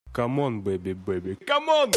Камон, бэби, бэби, камон!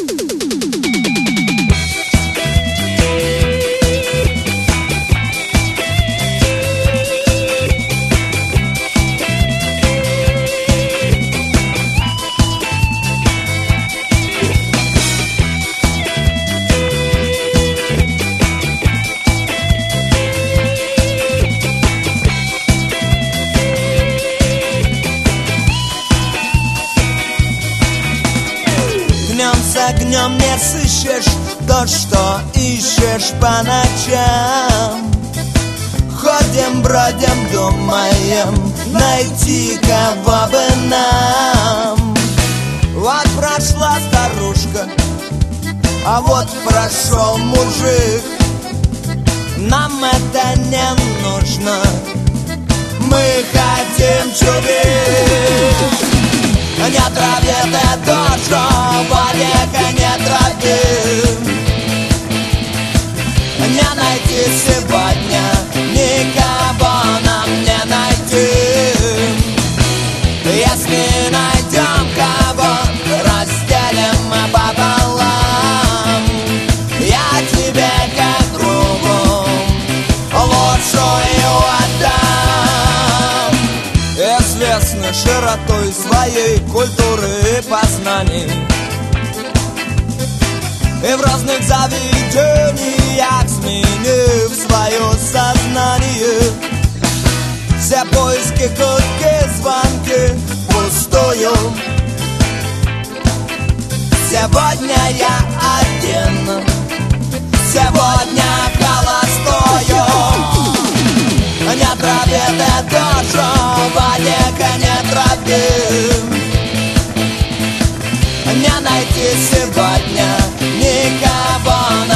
С огнем не сыщешь то, что ищешь по ночам. Ходим, бродим, думаем найти кого бы нам. Вот прошла старушка, а вот прошел мужик. Нам это не нужно, мы хотим чудик. Нет раветы тоже, века нет тропы. Не найти сегодня, никого нам не найти. Если найдем кого, разделим мы пополам. Я тебе как другу лучшую отдам. Известны широтой своей культуры и познаний, и в разных заведениях, сменив свое сознание, все поиски, гудки, звонки пустую. Сегодня я один, сегодня холостою. Нет раветы тоже, века нет тропы. Не найти сегодня никого.